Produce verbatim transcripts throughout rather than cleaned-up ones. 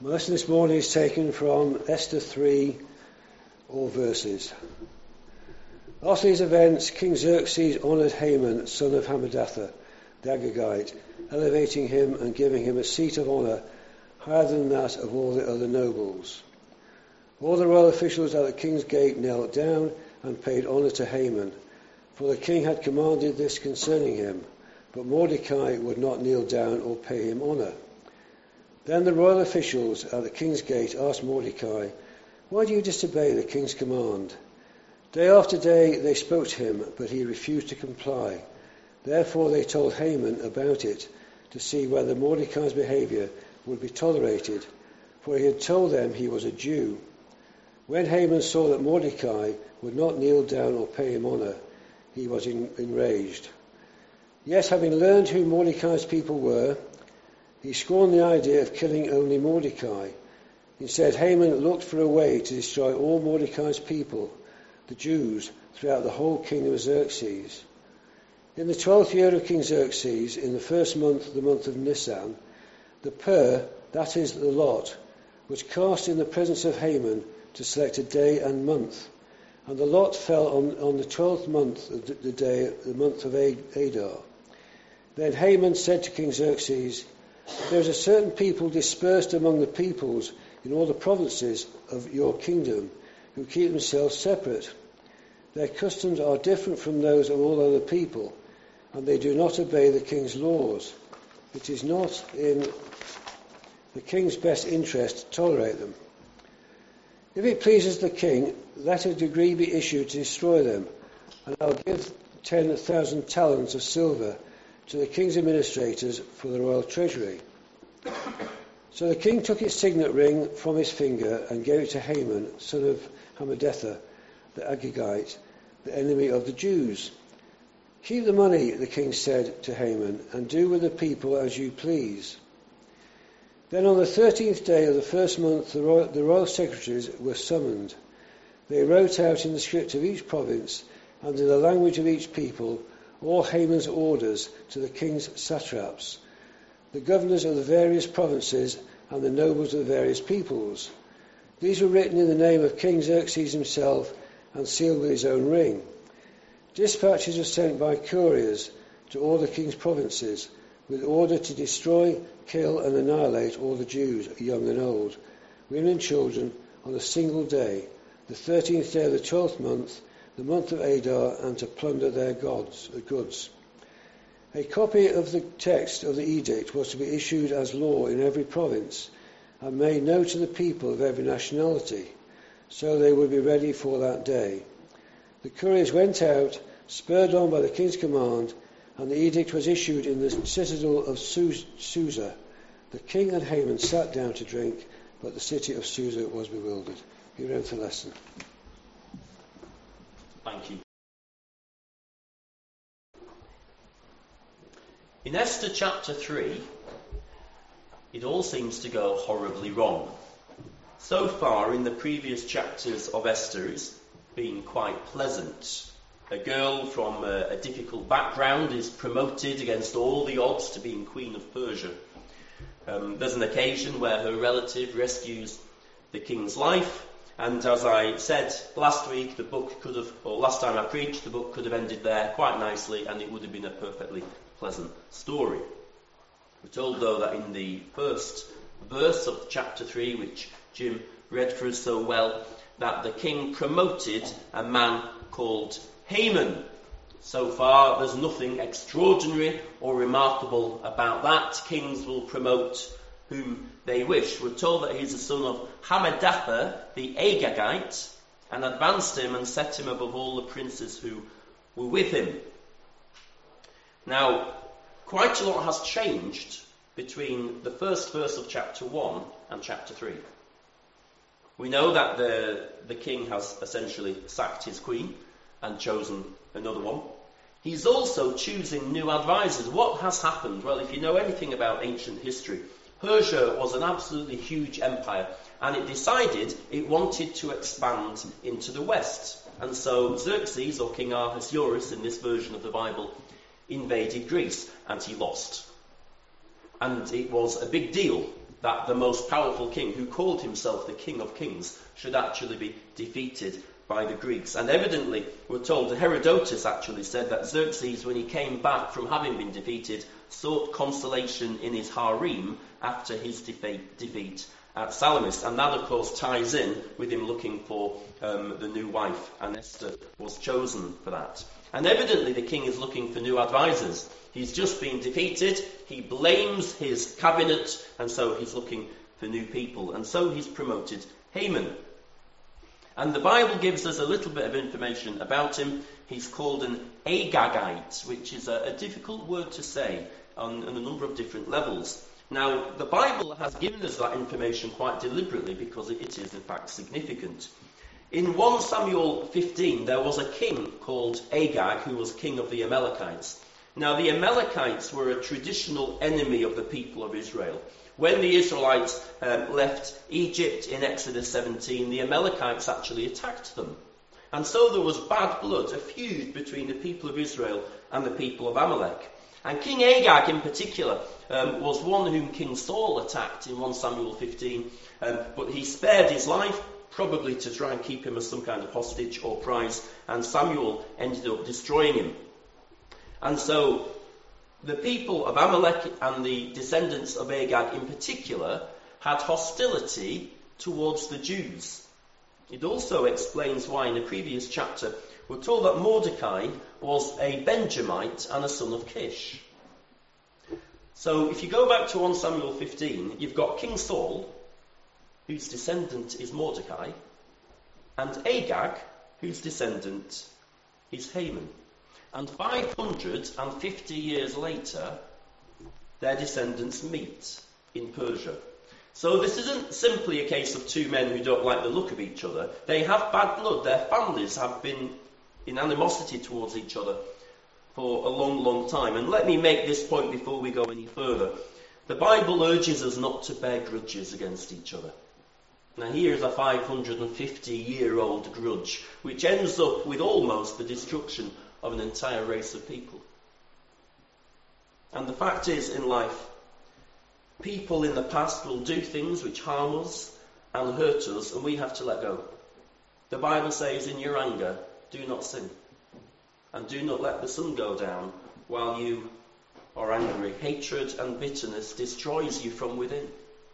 My lesson this morning is taken from Esther three, all verses. After these events, King Xerxes honoured Haman, son of Hammedatha, the Agagite, elevating him and giving him a seat of honour higher than that of all the other nobles. All the royal officials at the king's gate knelt down and paid honour to Haman, for the king had commanded this concerning him, but Mordecai would not kneel down or pay him honour. Then the royal officials at the king's gate asked Mordecai, "Why do you disobey the king's command?" Day after day they spoke to him, but he refused to comply. Therefore they told Haman about it, to see whether Mordecai's behaviour would be tolerated, for he had told them he was a Jew. When Haman saw that Mordecai would not kneel down or pay him honour, he was enraged. Yet, having learned who Mordecai's people were, he scorned the idea of killing only Mordecai. Instead, Haman looked for a way to destroy all Mordecai's people, the Jews, throughout the whole kingdom of Xerxes. In the twelfth year of King Xerxes, in the first month, the month of Nisan, the pur, that is the lot, was cast in the presence of Haman to select a day and month. And the lot fell on, on the twelfth month, of the, the day, the month of Adar. Then Haman said to King Xerxes, "There is a certain people dispersed among the peoples in all the provinces of your kingdom, who keep themselves separate. Their customs are different from those of all other people, and they do not obey the king's laws. It is not in the king's best interest to tolerate them. If it pleases the king, let a decree be issued to destroy them, and I'll give ten thousand talents of silver to the king's administrators for the royal treasury." So the king took his signet ring from his finger and gave it to Haman, son of Hammedatha, the Agagite, the enemy of the Jews. "Keep the money," the king said to Haman, "and do with the people as you please." Then on the thirteenth day of the first month the royal, the royal secretaries were summoned. They wrote out in the script of each province and in the language of each people all Haman's orders to the king's satraps, the governors of the various provinces and the nobles of the various peoples. These were written in the name of King Xerxes himself and sealed with his own ring. Dispatches were sent by couriers to all the king's provinces, with order to destroy, kill and annihilate all the Jews, young and old, women and children, on a single day, the thirteenth day of the twelfth month, the month of Adar, and to plunder their gods, uh, goods. A copy of the text of the edict was to be issued as law in every province and made known to the people of every nationality, so they would be ready for that day. The couriers went out, spurred on by the king's command, and the edict was issued in the citadel of Susa. The king and Haman sat down to drink, but the city of Susa was bewildered. Here ends the lesson. Thank you. In Esther chapter three, it all seems to go horribly wrong. So far in the previous chapters of Esther, it's been quite pleasant. A girl from a, a difficult background is promoted against all the odds to being Queen of Persia. Um, there's an occasion where her relative rescues the king's life, and as I said last week, the book could have, or last time I preached, the book could have ended there quite nicely, and it would have been a perfectly pleasant story. We're told, though, that in the first verse of chapter three, which Jim read for us so well, that the king promoted a man called Haman. So far, there's nothing extraordinary or remarkable about that. Kings will promote whom they wish. We're told that he's the son of Hammedatha, the Agagite, and advanced him and set him above all the princes who were with him. Now, quite a lot has changed between the first verse of chapter one and chapter three. We know that the, the king has essentially sacked his queen and chosen another one. He's also choosing new advisors. What has happened? Well, if you know anything about ancient history, Persia was an absolutely huge empire, and it decided it wanted to expand into the west. And so Xerxes, or King Ahasuerus in this version of the Bible, invaded Greece, and he lost. And it was a big deal that the most powerful king, who called himself the King of Kings, should actually be defeated by the Greeks. And evidently, we're told that Herodotus actually said that Xerxes, when he came back from having been defeated, sought consolation in his harem after his defeat, defeat at Salamis. And that, of course, ties in with him looking for um, the new wife, and Esther was chosen for that. And evidently the king is looking for new advisors. He's just been defeated, he blames his cabinet, and so he's looking for new people. And so he's promoted Haman. And the Bible gives us a little bit of information about him. He's called an Agagite, which is a, a difficult word to say on, on a number of different levels. Now, the Bible has given us that information quite deliberately because it is, in fact, significant. In First Samuel fifteen, there was a king called Agag who was king of the Amalekites. Now, the Amalekites were a traditional enemy of the people of Israel. When the Israelites um, left Egypt in Exodus seventeen, the Amalekites actually attacked them. And so there was bad blood, a feud between the people of Israel and the people of Amalek. And King Agag in particular um, was one whom King Saul attacked in First Samuel fifteen, um, but he spared his life, probably to try and keep him as some kind of hostage or prize, and Samuel ended up destroying him. And so the people of Amalek and the descendants of Agag in particular had hostility towards the Jews. It also explains why in the previous chapter we're told that Mordecai was a Benjamite and a son of Kish. So if you go back to First Samuel fifteen, you've got King Saul, whose descendant is Mordecai, and Agag, whose descendant is Haman. And five hundred fifty years later, their descendants meet in Persia. So this isn't simply a case of two men who don't like the look of each other. They have bad blood. Their families have been in animosity towards each other for a long, long time. And let me make this point before we go any further. The Bible urges us not to bear grudges against each other. Now here's a five hundred fifty year old grudge, which ends up with almost the destruction of an entire race of people. And the fact is, in life, people in the past will do things which harm us and hurt us, and we have to let go. The Bible says, in your anger, do not sin. And do not let the sun go down while you are angry. Hatred and bitterness destroys you from within.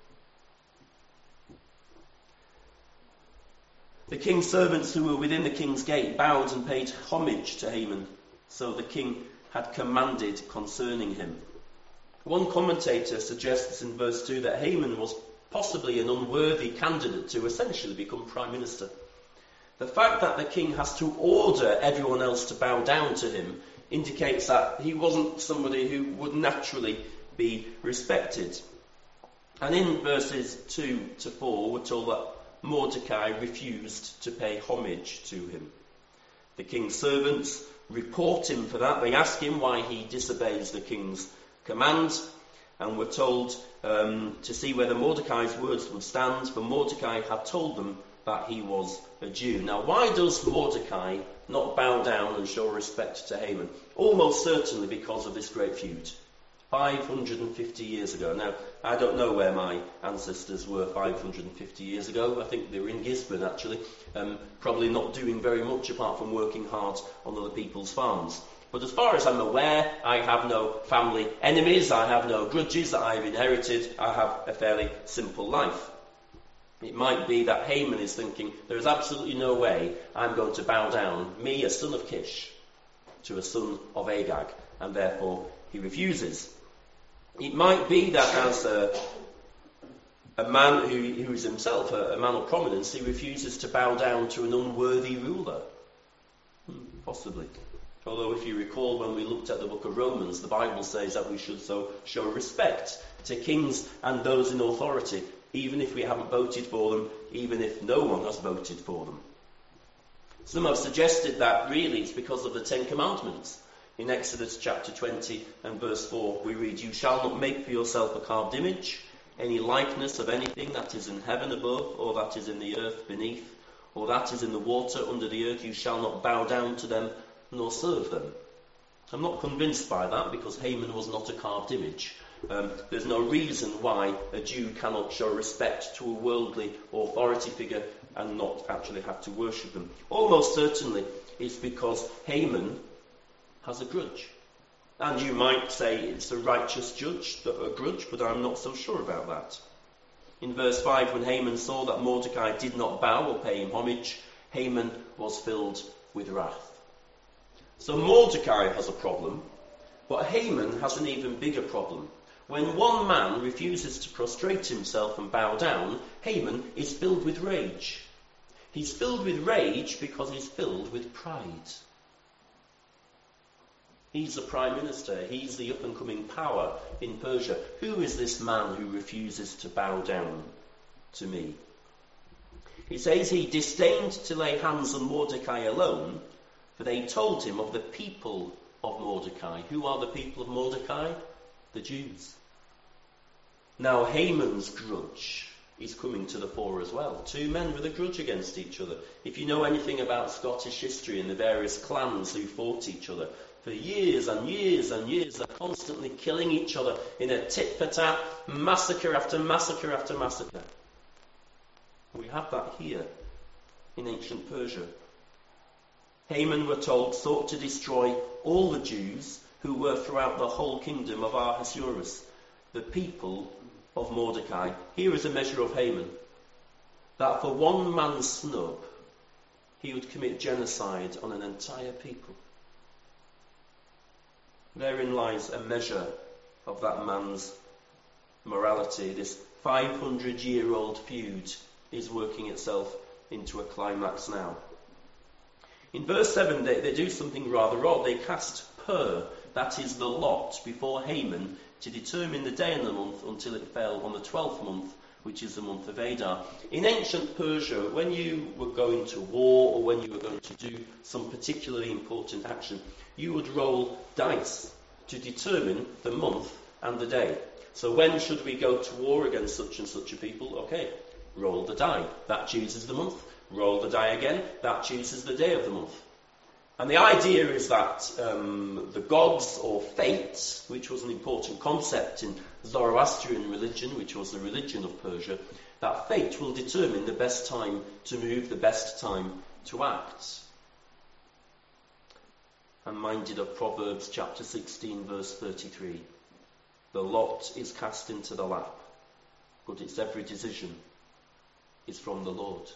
The king's servants who were within the king's gate bowed and paid homage to Haman, so the king had commanded concerning him. One commentator suggests in verse two that Haman was possibly an unworthy candidate to essentially become prime minister. The fact that the king has to order everyone else to bow down to him indicates that he wasn't somebody who would naturally be respected. And in verses two to four, we're told that Mordecai refused to pay homage to him. The king's servants report him for that. They ask him why he disobeys the king's command, and we're told um, to see whether Mordecai's words would stand, for Mordecai had told them that he was a Jew. Now, why does Mordecai not bow down and show respect to Haman? Almost certainly because of this great feud. five hundred fifty years ago. Now, I don't know where my ancestors were five hundred fifty years ago. I think they were in Gisborne, actually. Um, probably not doing very much apart from working hard on other people's farms. But as far as I'm aware, I have no family enemies. I have no grudges that I've inherited. I have a fairly simple life. It might be that Haman is thinking, there is absolutely no way I'm going to bow down, me, a son of Kish, to a son of Agag, and therefore he refuses. It might be that as a, a man who, who is himself a, a man of prominence, he refuses to bow down to an unworthy ruler. Hmm, possibly. Although if you recall when we looked at the book of Romans, the Bible says that we should so show respect to kings and those in authority, even if we haven't voted for them, even if no one has voted for them. Some have suggested that really it's because of the Ten Commandments. In Exodus chapter twenty and verse four, we read, "You shall not make for yourself a carved image, any likeness of anything that is in heaven above, or that is in the earth beneath, or that is in the water under the earth. You shall not bow down to them, nor serve them." I'm not convinced by that, because Haman was not a carved image. Um, there's no reason why a Jew cannot show respect to a worldly authority figure and not actually have to worship them. Almost certainly it's because Haman has a grudge. And you might say it's a righteous judge, a grudge, but I'm not so sure about that. In verse five, when Haman saw that Mordecai did not bow or pay him homage, Haman was filled with wrath. So Mordecai has a problem, but Haman has an even bigger problem. When one man refuses to prostrate himself and bow down, Haman is filled with rage. He's filled with rage because he's filled with pride. He's the prime minister. He's the up-and-coming power in Persia. Who is this man who refuses to bow down to me? He says he disdained to lay hands on Mordecai alone, for they told him of the people of Mordecai. Who are the people of Mordecai? The Jews. Now Haman's grudge is coming to the fore as well. Two men with a grudge against each other. If you know anything about Scottish history and the various clans who fought each other, for years and years and years they're constantly killing each other in a tit-for-tat, massacre after massacre after massacre. We have that here in ancient Persia. Haman, we're told, sought to destroy all the Jews who were throughout the whole kingdom of Ahasuerus, the people of Mordecai. Here is a measure of Haman, that for one man's snub, he would commit genocide on an entire people. Therein lies a measure of that man's morality. This five hundred year old feud is working itself into a climax now. In verse seven, they, they do something rather odd. They cast Pur, that is the lot, before Haman to determine the day in the month until it fell on the twelfth month, which is the month of Adar. In ancient Persia, when you were going to war or when you were going to do some particularly important action, you would roll dice to determine the month and the day. So when should we go to war against such and such a people? Okay, roll the die. That chooses the month. Roll the die again. That chooses the day of the month. And the idea is that um, the gods or fate, which was an important concept in Zoroastrian religion, which was the religion of Persia, that fate will determine the best time to move, the best time to act. I'm minded of Proverbs chapter sixteen, verse thirty-three. The lot is cast into the lap, but its every decision is from the Lord.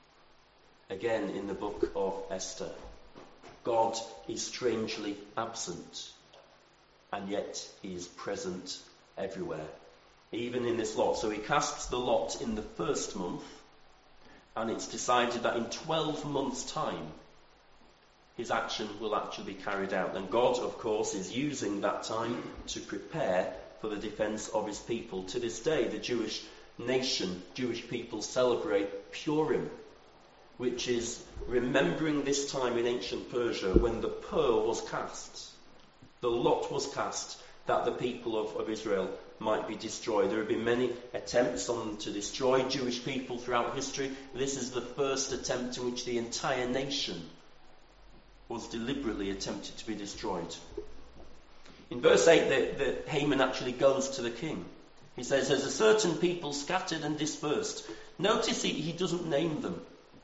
Again, in the book of Esther, God is strangely absent, and yet he is present everywhere, even in this lot. So he casts the lot in the first month, and it's decided that in twelve months' time, his action will actually be carried out. And God, of course, is using that time to prepare for the defense of his people. To this day, the Jewish nation, Jewish people celebrate Purim, which is remembering this time in ancient Persia when the Pur was cast, the lot was cast that the people of, of Israel might be destroyed. There have been many attempts on to destroy Jewish people throughout history. This is the first attempt in which the entire nation was deliberately attempted to be destroyed. In verse eight, the, the Haman actually goes to the king. He says, there's a certain people scattered and dispersed. Notice he, he doesn't name them.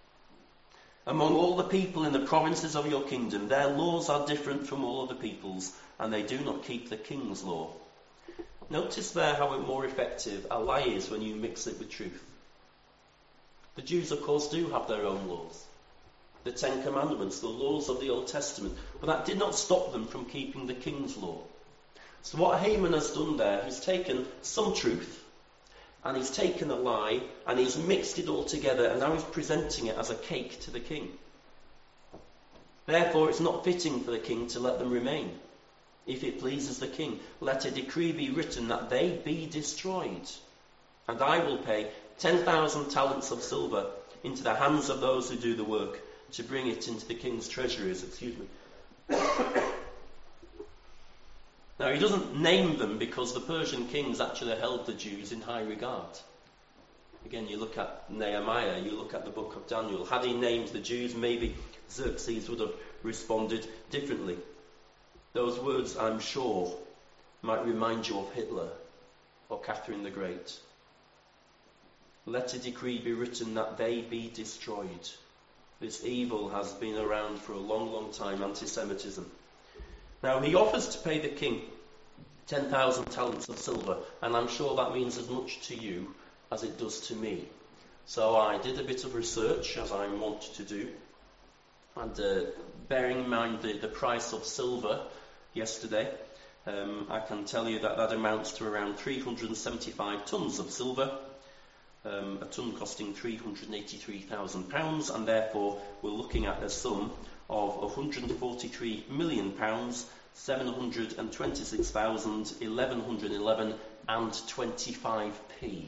Among all the people in the provinces of your kingdom, their laws are different from all other peoples, and they do not keep the king's law. Notice there how more effective a lie is when you mix it with truth. The Jews, of course, do have their own laws. The Ten Commandments, the laws of the Old Testament. But that did not stop them from keeping the king's law. So what Haman has done there, he's taken some truth, and he's taken a lie, and he's mixed it all together, and now he's presenting it as a cake to the king. Therefore, it's not fitting for the king to let them remain. If it pleases the king, let a decree be written that they be destroyed. And I will pay ten thousand talents of silver into the hands of those who do the work, to bring it into the king's treasuries. Excuse me. Now, he doesn't name them because the Persian kings actually held the Jews in high regard. Again, you look at Nehemiah, you look at the book of Daniel. Had he named the Jews, maybe Xerxes would have responded differently. Those words, I'm sure, might remind you of Hitler or Catherine the Great. Let a decree be written that they be destroyed. This evil has been around for a long, long time, anti-Semitism. Now, he offers to pay the king ten thousand talents of silver, and I'm sure that means as much to you as it does to me. So I did a bit of research, as I want to do, and uh, bearing in mind the, the price of silver yesterday, um, I can tell you that that amounts to around three hundred seventy-five tonnes of silver, um, a tonne costing three hundred eighty-three thousand pounds, and therefore we're looking at a sum of one hundred forty-three million pounds, seven hundred twenty-six thousand, eleven hundred eleven and twenty-five p.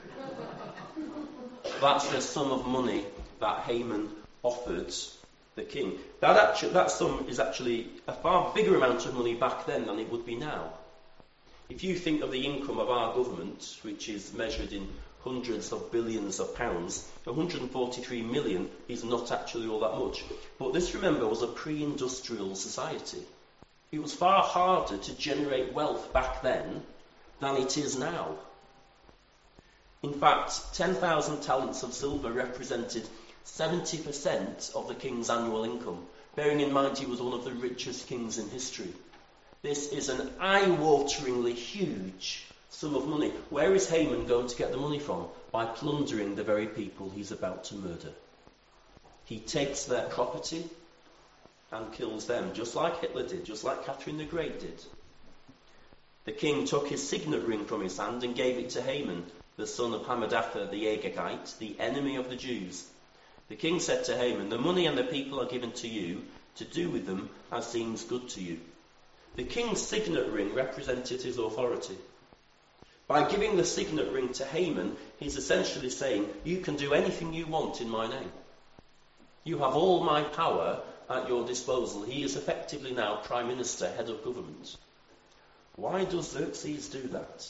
That's the sum of money that Haman offered the king. That, actu- that sum is actually a far bigger amount of money back then than it would be now. If you think of the income of our government, which is measured in hundreds of billions of pounds, one hundred forty-three million is not actually all that much. But this, remember, was a pre-industrial society. It was far harder to generate wealth back then than it is now. In fact, ten thousand talents of silver represented seventy percent of the king's annual income, bearing in mind he was one of the richest kings in history. This is an eye-wateringly huge sum of money. Where is Haman going to get the money from? By plundering the very people he's about to murder. He takes their property and kills them, just like Hitler did, just like Catherine the Great did. The king took his signet ring from his hand and gave it to Haman, the son of Hammedatha the Agagite, the enemy of the Jews. The king said to Haman, "The money and the people are given to you, to do with them as seems good to you." The king's signet ring represented his authority. By giving the signet ring to Haman, he's essentially saying, you can do anything you want in my name. You have all my power at your disposal. He is effectively now prime minister, head of government. Why does Xerxes do that?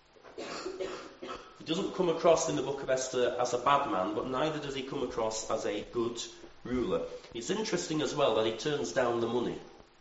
He doesn't come across in the book of Esther as a bad man, but neither does he come across as a good ruler. It's interesting as well that he turns down the money.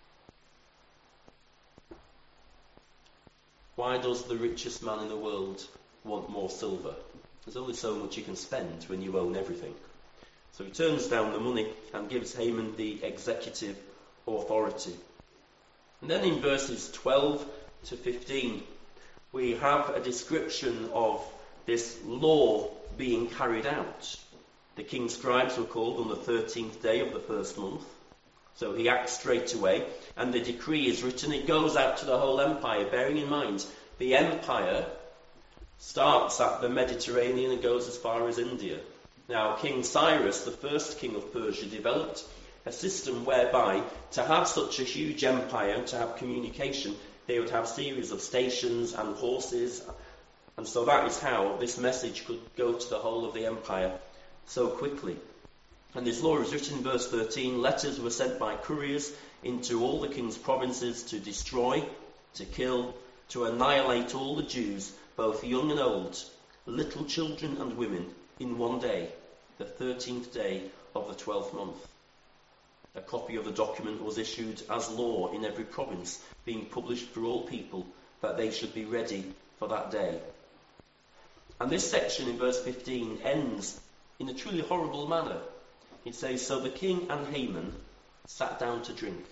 Why does the richest man in the world want more silver? There's only so much you can spend when you own everything. So he turns down the money and gives Haman the executive authority. And then in verses twelve to fifteen, we have a description of this law being carried out. The king's scribes were called on the thirteenth day of the first month. So he acts straight away, and the decree is written. It goes out to the whole empire, bearing in mind the empire starts at the Mediterranean and goes as far as India. Now, King Cyrus, the first king of Persia, developed a system whereby to have such a huge empire and to have communication, they would have a series of stations and horses. And so that is how this message could go to the whole of the empire so quickly. And this law is written in verse thirteen. Letters were sent by couriers into all the king's provinces to destroy, to kill, to annihilate all the Jews, both young and old, little children and women, in one day, the thirteenth day of the twelfth month. A copy of the document was issued as law in every province, being published for all people, that they should be ready for that day. And this section in verse fifteen ends in a truly horrible manner. It says, so the king and Haman sat down to drink.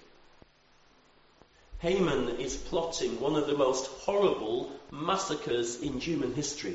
Haman is plotting one of the most horrible massacres in human history.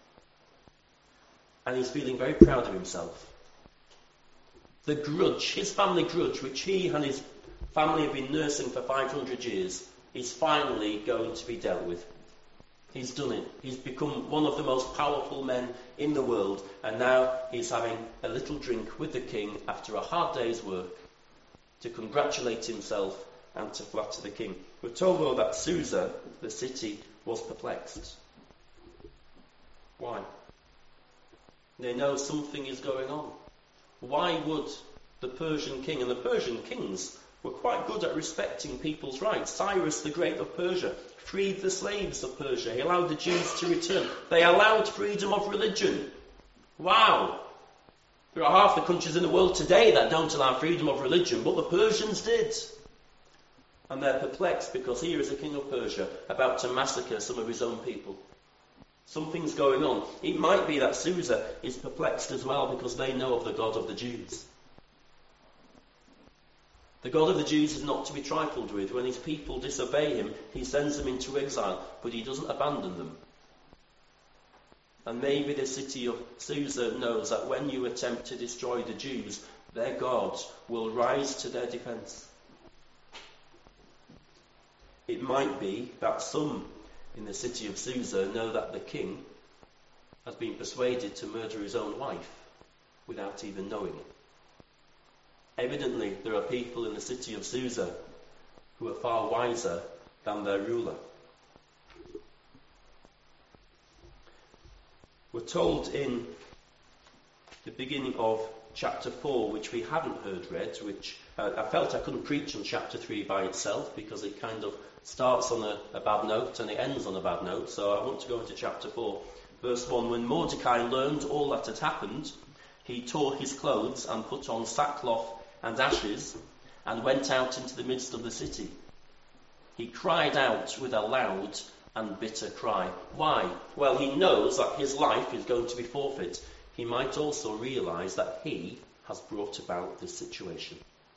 And he's feeling very proud of himself. The grudge, his family grudge, which he and his family have been nursing for five hundred years, is finally going to be dealt with. He's done it. He's become one of the most powerful men in the world, and now he's having a little drink with the king after a hard day's work to congratulate himself and to flatter the king. We're told, though, that Susa, the city, was perplexed. Why? They know something is going on. Why would the Persian king, and the Persian kings were quite good at respecting people's rights. Cyrus the Great of Persia freed the slaves of Persia. He allowed the Jews to return. They allowed freedom of religion. Wow! There are half the countries in the world today that don't allow freedom of religion, but the Persians did. And they're perplexed because here is a king of Persia about to massacre some of his own people. Something's going on. It might be that Susa is perplexed as well because they know of the God of the Jews. The God of the Jews is not to be trifled with. When his people disobey him, he sends them into exile, but he doesn't abandon them. And maybe the city of Susa knows that when you attempt to destroy the Jews, their God will rise to their defence. It might be that some in the city of Susa know that the king has been persuaded to murder his own wife without even knowing it. Evidently, there are people in the city of Susa who are far wiser than their ruler. We're told in the beginning of chapter four, which we haven't heard read, which uh, I felt I couldn't preach on chapter three by itself because it kind of starts on a, a bad note and it ends on a bad note, so I want to go into chapter four. Verse one, when Mordecai learned all that had happened, he tore his clothes and put on sackcloth and ashes and went out into the midst of the city. He cried out with a loud and bitter cry. Why? Well, he knows that his life is going to be forfeit. He might also realise that he has brought about this situation.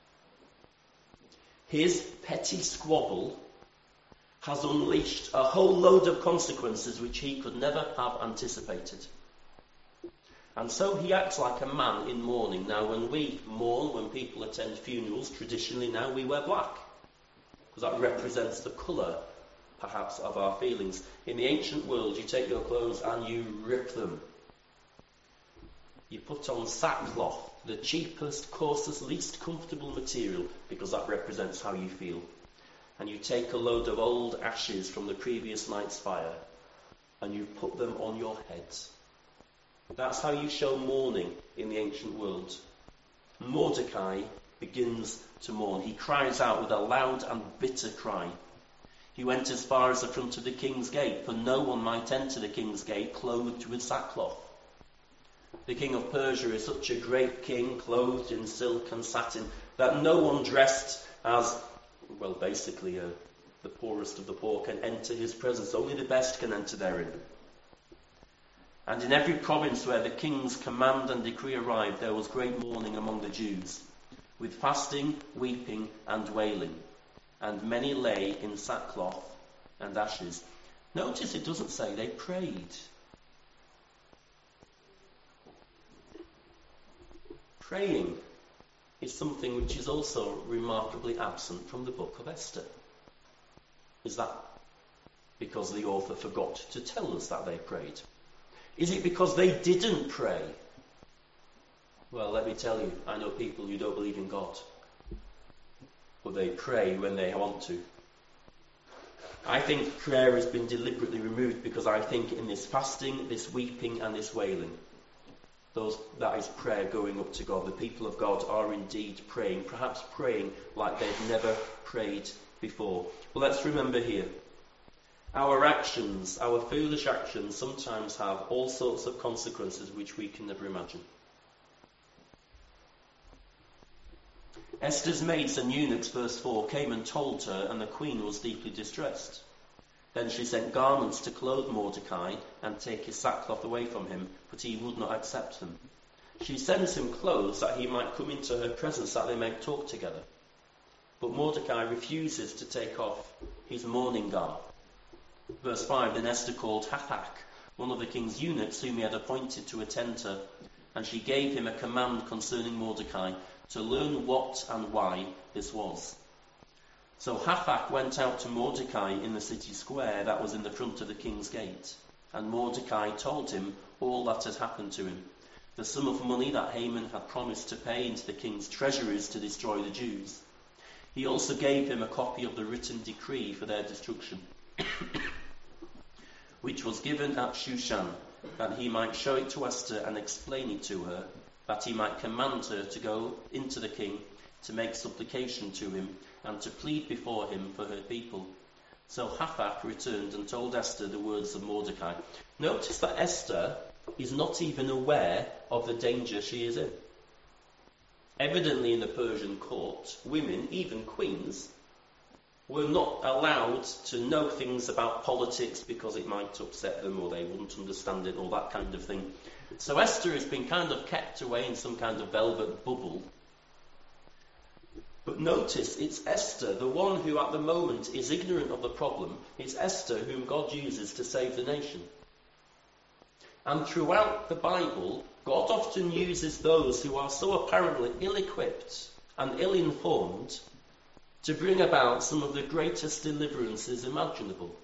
His petty squabble has unleashed a whole load of consequences which he could never have anticipated. And so he acts like a man in mourning. Now, when we mourn, when people attend funerals, traditionally now we wear black, because that represents the colour, perhaps, of our feelings. In the ancient world, you take your clothes and you rip them. You put on sackcloth, the cheapest, coarsest, least comfortable material, because that represents how you feel. And you take a load of old ashes from the previous night's fire and you put them on your heads. That's how you show mourning in the ancient world. Mordecai begins to mourn. He cries out with a loud and bitter cry. He went as far as the front of the king's gate, for no one might enter the king's gate clothed with sackcloth. The king of Persia is such a great king, clothed in silk and satin, that no one dressed as, well, basically uh, the poorest of the poor can enter his presence. Only the best can enter therein. And in every province where the king's command and decree arrived, there was great mourning among the Jews, with fasting, weeping, and wailing. And many lay in sackcloth and ashes. Notice it doesn't say they prayed. Praying is something which is also remarkably absent from the book of Esther. Is that because the author forgot to tell us that they prayed? Is it because they didn't pray? Well, let me tell you, I know people who don't believe in God, but they pray when they want to. I think prayer has been deliberately removed because I think in this fasting, this weeping and this wailing, those, that is prayer going up to God. The people of God are indeed praying, perhaps praying like they've never prayed before. Well, let's remember here, our actions, our foolish actions sometimes have all sorts of consequences which we can never imagine. Esther's maids and eunuchs, verse four, came and told her, and the queen was deeply distressed. Then she sent garments to clothe Mordecai and take his sackcloth away from him, but he would not accept them. She sends him clothes that he might come into her presence, that they may talk together. But Mordecai refuses to take off his mourning garb. Verse five, then Esther called Hathach, one of the king's eunuchs whom he had appointed to attend her, and she gave him a command concerning Mordecai, to learn what and why this was. So Hathach went out to Mordecai in the city square that was in the front of the king's gate, and Mordecai told him all that had happened to him, the sum of money that Haman had promised to pay into the king's treasuries to destroy the Jews. He also gave him a copy of the written decree for their destruction, which was given at Shushan, that he might show it to Esther and explain it to her, that he might command her to go into the king, to make supplication to him, and to plead before him for her people. So Hathach returned and told Esther the words of Mordecai. Notice that Esther is not even aware of the danger she is in. Evidently in the Persian court, women, even queens, were not allowed to know things about politics because it might upset them or they wouldn't understand it or that kind of thing. So Esther has been kind of kept away in some kind of velvet bubble. But notice, it's Esther, the one who at the moment is ignorant of the problem. It's Esther whom God uses to save the nation. And throughout the Bible, God often uses those who are so apparently ill-equipped and ill-informed to bring about some of the greatest deliverances imaginable.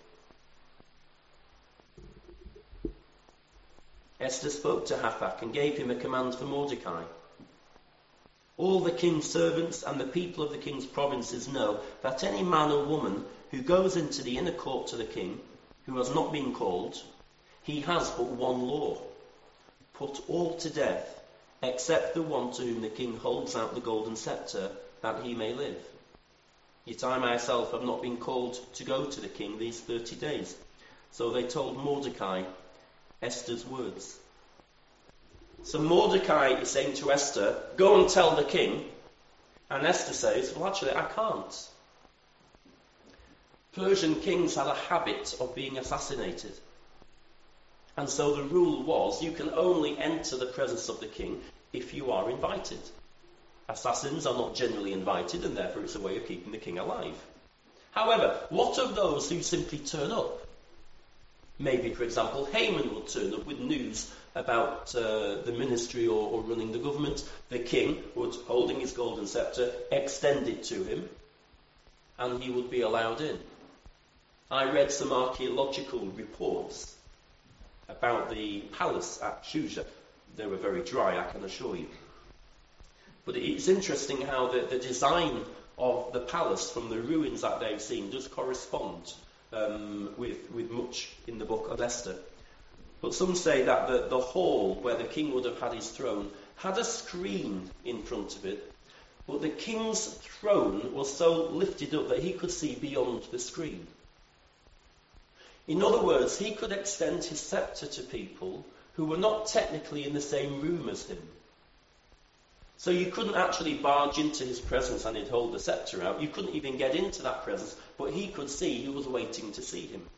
Esther spoke to Hathach and gave him a command for Mordecai. All the king's servants and the people of the king's provinces know that any man or woman who goes into the inner court to the king, who has not been called, he has but one law: put all to death, except the one to whom the king holds out the golden scepter, that he may live. Yet I myself have not been called to go to the king these thirty days. So they told Mordecai Esther's words. So Mordecai is saying to Esther, go and tell the king. And Esther says, well, actually, I can't. Persian kings had a habit of being assassinated. And so the rule was, you can only enter the presence of the king if you are invited. Assassins are not generally invited, and therefore it's a way of keeping the king alive. However, what of those who simply turn up? Maybe, for example, Haman would turn up with news about uh, the ministry or, or running the government. The king would, holding his golden scepter, extend it to him, and he would be allowed in. I read some archaeological reports about the palace at Shuja. They were very dry, I can assure you. But it's interesting how the, the design of the palace from the ruins that they've seen does correspond um, with, with much in the book of Esther. But some say that the, the hall where the king would have had his throne had a screen in front of it, but the king's throne was so lifted up that he could see beyond the screen. In other words, he could extend his scepter to people who were not technically in the same room as him. So you couldn't actually barge into his presence and he'd hold the scepter out. You couldn't even get into that presence, but he could see who was waiting to see him.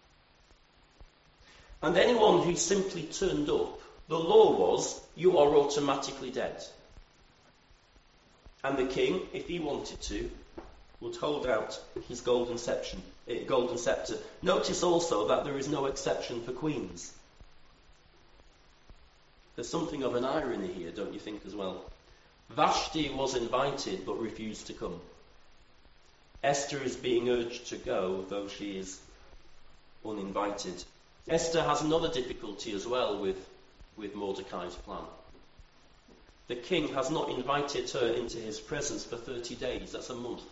And anyone who simply turned up, the law was, you are automatically dead. And the king, if he wanted to, would hold out his golden scepter. golden scepter. Notice also that there is no exception for queens. There's something of an irony here, don't you think, as well? Vashti was invited but refused to come. Esther is being urged to go, though she is uninvited. Esther has another difficulty as well with, with Mordecai's plan. The king has not invited her into his presence for thirty days. That's a month.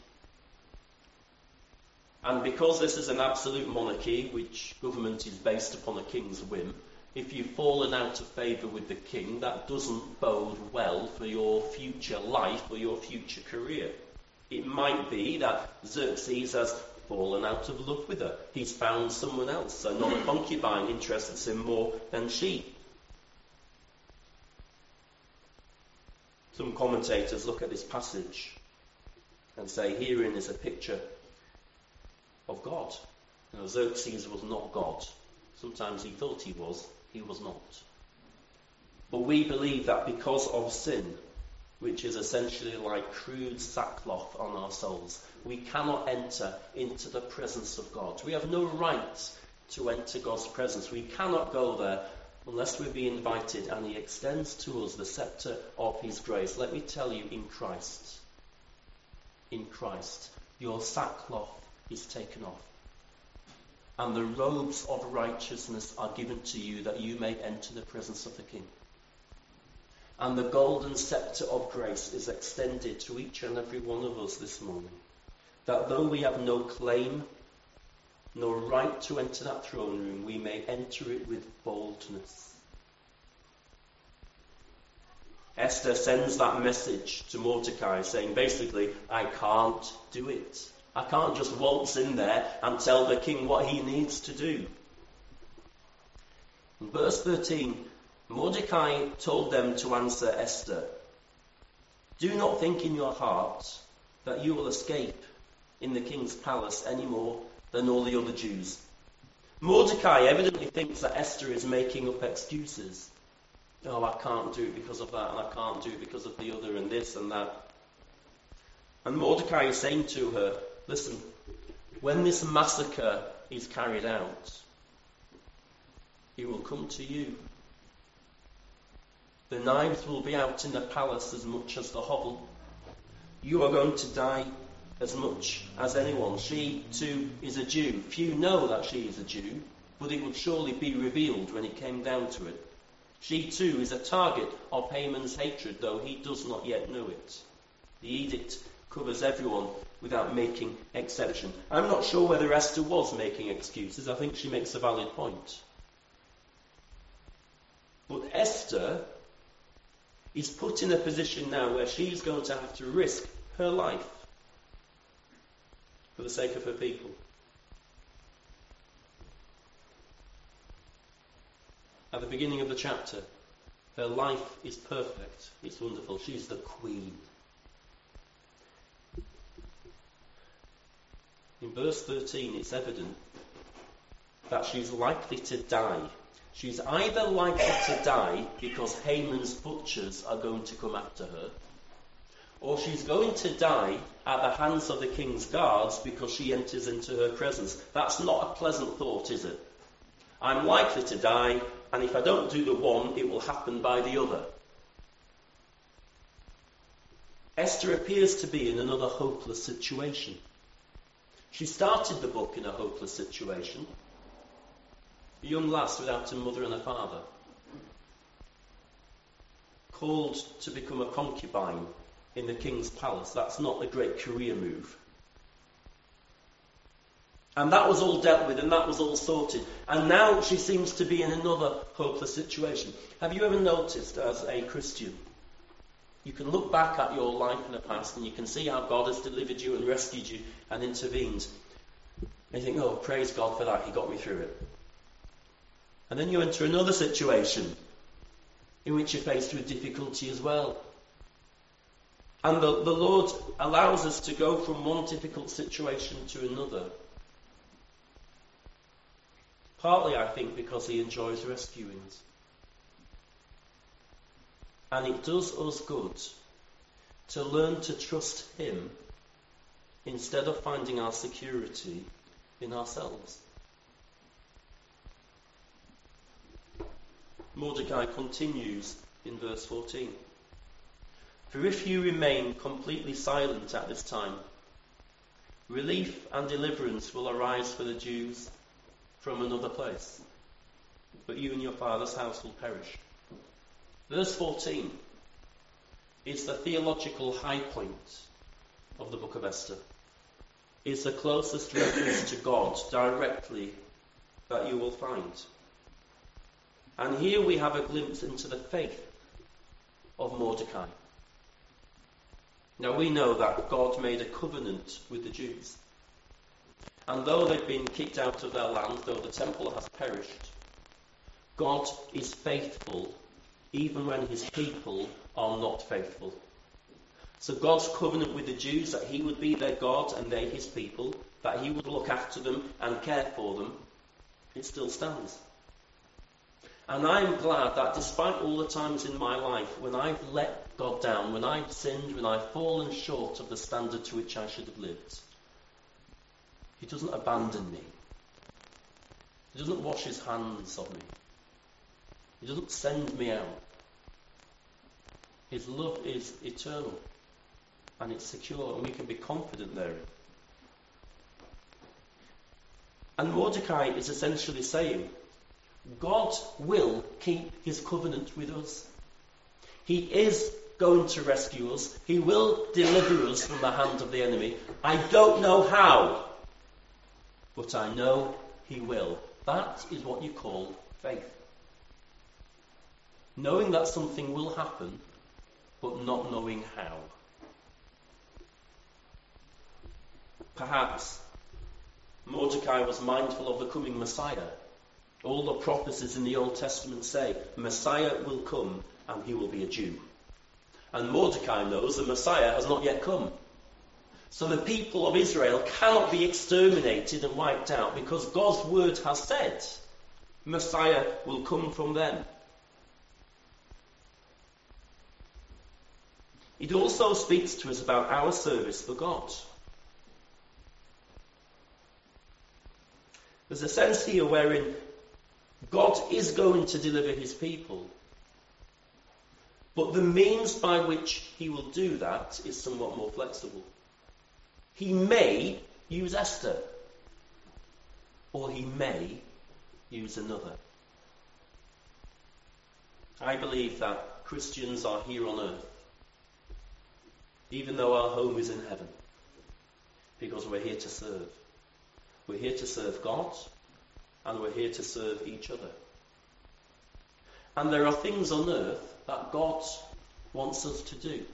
And because this is an absolute monarchy, which government is based upon a king's whim, if you've fallen out of favour with the king, that doesn't bode well for your future life or your future career. It might be that Xerxes has fallen out of love with her. He's found someone else, another concubine interests him more than she. Some commentators look at this passage and say herein is a picture of God. You know, Xerxes was not God. Sometimes he thought he was, he was not. But we believe that because of sin, which is essentially like crude sackcloth on our souls, we cannot enter into the presence of God. We have no right to enter God's presence. We cannot go there unless we be invited, and he extends to us the scepter of his grace. Let me tell you, in Christ, in Christ, your sackcloth is taken off, and the robes of righteousness are given to you that you may enter the presence of the King. And the golden scepter of grace is extended to each and every one of us this morning, that though we have no claim, no right to enter that throne room, we may enter it with boldness. Esther sends that message to Mordecai saying basically, I can't do it. I can't just waltz in there and tell the king what he needs to do. In verse thirteen, Mordecai told them to answer Esther, do not think in your heart that you will escape in the king's palace any more than all the other Jews. Mordecai evidently thinks that Esther is making up excuses. Oh, I can't do it because of that, and I can't do it because of the other, and this and that. And Mordecai is saying to her, listen, when this massacre is carried out, it will come to you. The knives will be out in the palace as much as the hovel. You are going to die as much as anyone. She too is a Jew. Few know that she is a Jew, but it would surely be revealed when it came down to it. She too is a target of Haman's hatred, though he does not yet know it. The edict covers everyone without making exception. I'm not sure whether Esther was making excuses. I think she makes a valid point. But Esther is put in a position now where she's going to have to risk her life for the sake of her people. At the beginning of the chapter, her life is perfect. It's wonderful. She's the queen. In verse thirteen, it's evident that she's likely to die. She's either likely to die because Haman's butchers are going to come after her, or she's going to die at the hands of the king's guards because she enters into her presence. That's not a pleasant thought, is it? I'm likely to die, and if I don't do the one, it will happen by the other. Esther appears to be in another hopeless situation. She started the book in a hopeless situation. A young lass without a mother and a father. Called to become a concubine in the king's palace. That's not a great career move. And that was all dealt with, and that was all sorted. And now she seems to be in another hopeless situation. Have you ever noticed, as a Christian, you can look back at your life in the past and you can see how God has delivered you and rescued you and intervened. And you think, oh, praise God for that, he got me through it. And then you enter another situation in which you're faced with difficulty as well. And the, the Lord allows us to go from one difficult situation to another. Partly, I think, because he enjoys rescuing us. And it does us good to learn to trust him instead of finding our security in ourselves. Mordecai continues in verse fourteen. For if you remain completely silent at this time, relief and deliverance will arise for the Jews from another place, but you and your father's house will perish. Verse fourteen is the theological high point of the book of Esther. It's the closest reference to God directly that you will find. And here we have a glimpse into the faith of Mordecai. Now we know that God made a covenant with the Jews. And though they've been kicked out of their land, though the temple has perished, God is faithful even when his people are not faithful. So God's covenant with the Jews, that he would be their God and they his people, that he would look after them and care for them, it still stands. And I'm glad that despite all the times in my life when I've let God down, when I've sinned, when I've fallen short of the standard to which I should have lived, he doesn't abandon me. He doesn't wash his hands of me. He doesn't send me out. His love is eternal and it's secure, and we can be confident therein. And Mordecai is essentially saying, God will keep his covenant with us. He is going to rescue us. He will deliver us from the hand of the enemy. I don't know how, but I know he will. That is what you call faith. Knowing that something will happen, but not knowing how. Perhaps Mordecai was mindful of the coming Messiah. All the prophecies in the Old Testament say, Messiah will come and he will be a Jew. And Mordecai knows the Messiah has not yet come. So the people of Israel cannot be exterminated and wiped out because God's word has said Messiah will come from them. It also speaks to us about our service for God. There's a sense here wherein God is going to deliver his people, but the means by which he will do that is somewhat more flexible. He may use Esther, or he may use another. I believe that Christians are here on earth, even though our home is in heaven, because we're here to serve. We're here to serve God, and we're here to serve each other. And there are things on earth that God wants us to do.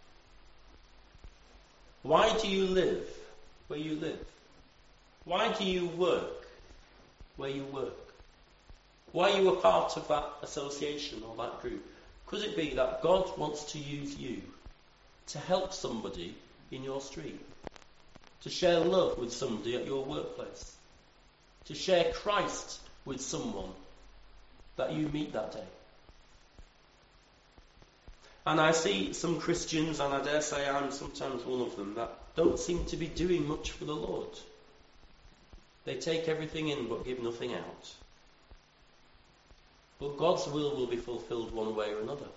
Why do you live where you live? Why do you work where you work? Why are you a part of that association or that group? Could it be that God wants to use you to help somebody in your street? To share love with somebody at your workplace? To share Christ with someone that you meet that day? And I see some Christians, and I dare say I'm sometimes one of them, that don't seem to be doing much for the Lord. They take everything in but give nothing out. But God's will will be fulfilled one way or another.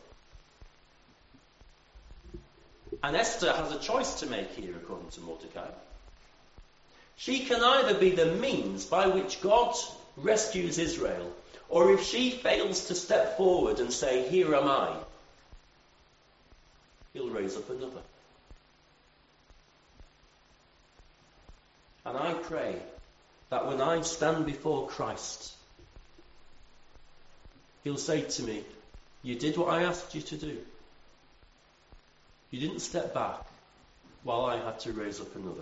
And Esther has a choice to make here, according to Mordecai. She can either be the means by which God rescues Israel, or if she fails to step forward and say, "Here am I," he'll raise up another. And I pray that when I stand before Christ, he'll say to me, "You did what I asked you to do. You didn't step back while I had to raise up another."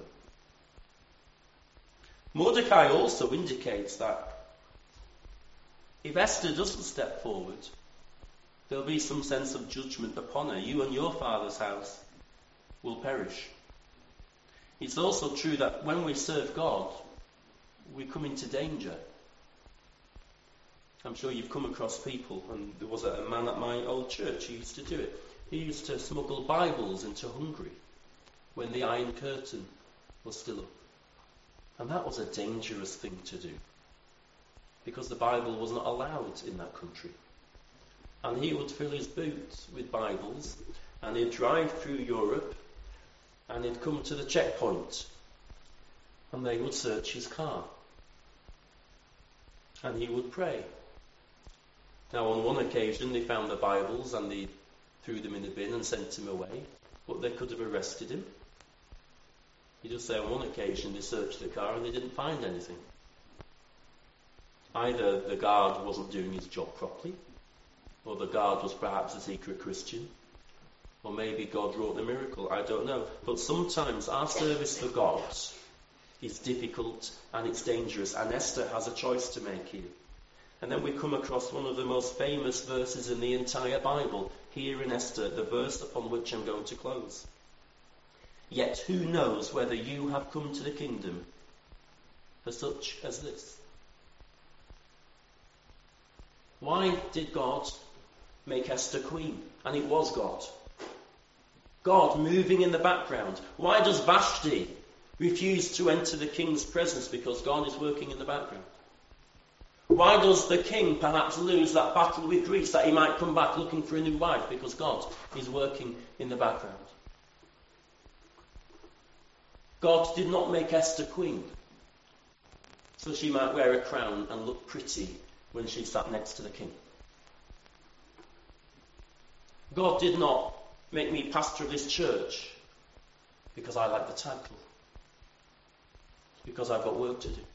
Mordecai also indicates that if Esther doesn't step forward, there'll be some sense of judgment upon her. You and your father's house will perish. It's also true that when we serve God, we come into danger. I'm sure you've come across people, and there was a man at my old church who used to do it. He used to smuggle Bibles into Hungary when the Iron Curtain was still up. And that was a dangerous thing to do, because the Bible was not allowed in that country. And he would fill his boots with Bibles, and he'd drive through Europe, and he'd come to the checkpoint, and they would search his car. And he would pray. Now, on one occasion, they found the Bibles, and they threw them in the bin and sent him away, but they could have arrested him. He does say on one occasion they searched the car and they didn't find anything. Either the guard wasn't doing his job properly, or the guard was perhaps a secret Christian, or maybe God wrought the miracle, I don't know. But sometimes our service for God is difficult and it's dangerous, and Esther has a choice to make here. And then we come across one of the most famous verses in the entire Bible, here in Esther, the verse upon which I'm going to close. "Yet who knows whether you have come to the kingdom for such as this?" Why did God make Esther queen? And it was God. God moving in the background. Why does Vashti refuse to enter the king's presence? Because God is working in the background. Why does the king perhaps lose that battle with Greece, that he might come back looking for a new wife? Because God is working in the background. God did not make Esther queen so she might wear a crown and look pretty when she sat next to the king. God did not make me pastor of this church because I like the title. It's because I've got work to do.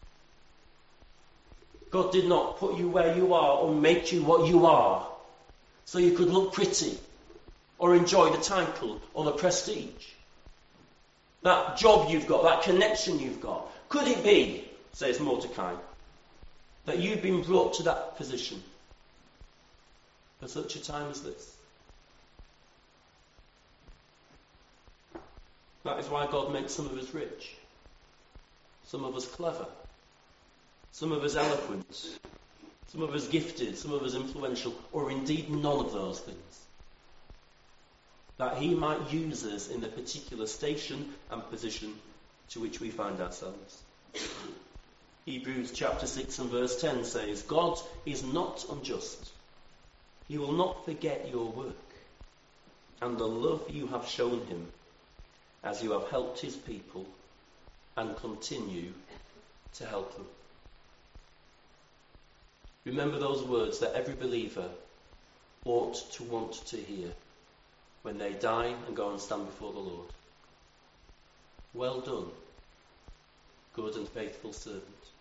God did not put you where you are or make you what you are so you could look pretty or enjoy the title or the prestige. That job you've got, that connection you've got. Could it be, says Mordecai, that you've been brought to that position for such a time as this? That is why God makes some of us rich, some of us clever, some of us eloquent, some of us gifted, some of us influential, or indeed none of those things. That he might use us in the particular station and position to which we find ourselves. Hebrews chapter six and verse ten says, God is not unjust. He will not forget your work and the love you have shown him as you have helped his people and continue to help them. Remember those words that every believer ought to want to hear when they die and go and stand before the Lord. Well done, good and faithful servant.